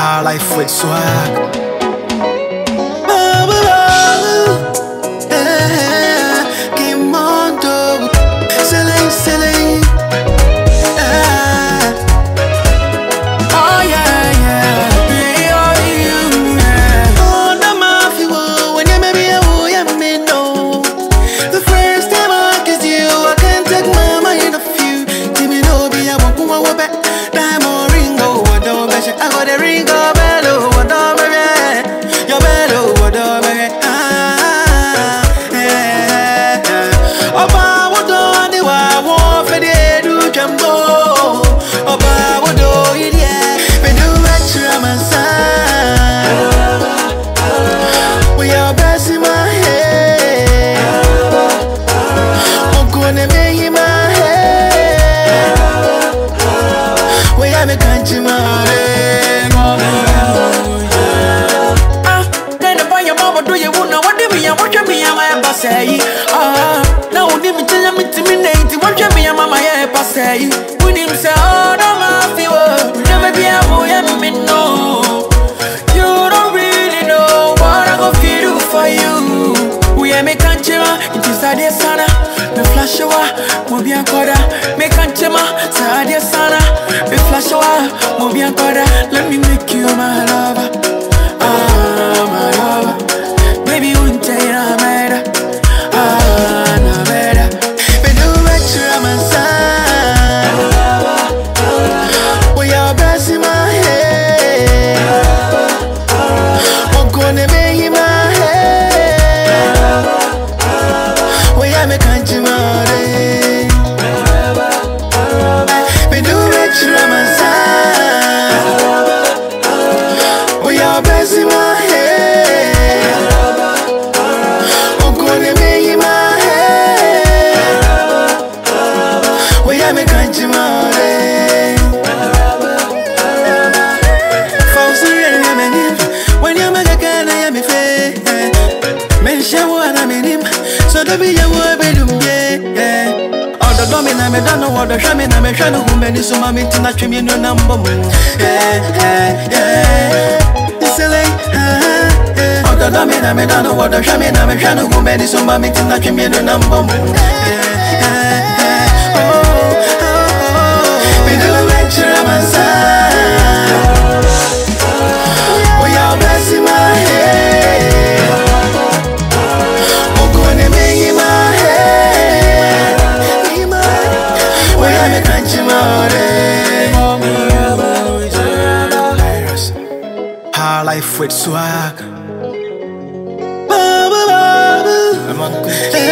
High life with swag. Say, now let me tell me to me name. What you mean, mama? Yeah, say, when him say, oh, no, my feel, never be a boy, me no. You don't really know what I go feel for you. We are making chema, it is a day sana. Me flash over, mo bien koda. Making chema, sa day sana. Me flash over, mo bien koda. Let me make you my lover, my lover. Baby, you ain't tell me. So don't be a word, yeah. All the domina, me don't know what the shaman, I'm a shadow who many so my meeting not trim you no number. It's a late, all the domina, me don't know what the shaman, I'm a shadow who many so my meeting not trim you no number. We do a venture on my side. We are blessing my head. High life with swag.